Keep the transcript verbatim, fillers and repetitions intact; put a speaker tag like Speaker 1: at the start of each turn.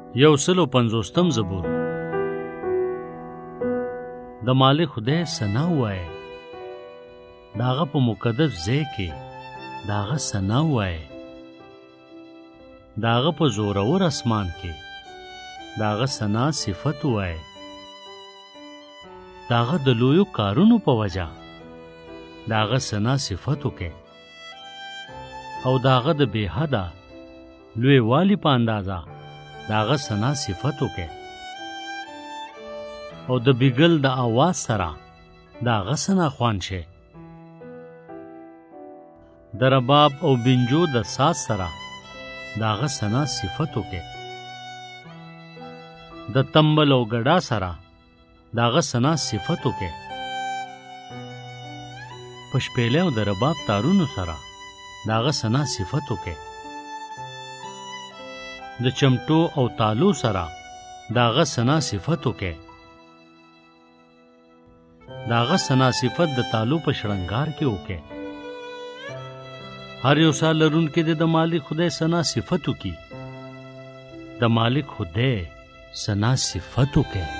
Speaker 1: یو سل او پنځوستم زبور. د مالک خدای ثنا ووایه، د هغه په مقدس ځای کې د هغه ثنا ووایه، د هغه په زورور اسمان کې د هغه ثنا صفت ووایه، د هغه د لویو کارونو په وجه د هغه ثنا صفت وکړئ، او د هغه د بې حده لوی والی په اندازه د هغه ثنا صفت وکړئ، او د بیګل د آواز سره د هغه ثنا خوان شئ، د رباب او بنجو د ساز سره د هغه ثنا صفت وکړئ، د تنبل او ګډا سره د هغه ثنا صفت وکړئ، په شپېلۍ او د رباب تارونو سره د هغه ثنا صفت وکړئ، د چمټو او تالو سره د هغه ثنا صفت وکړئ، د هغه ثنا صفت د تالو په شرنګار کې وکړئ. هر یو سال لرونکي د مالک خدای ثنا صفت وکړي، د مالک خدای ثنا صفت وکړئ.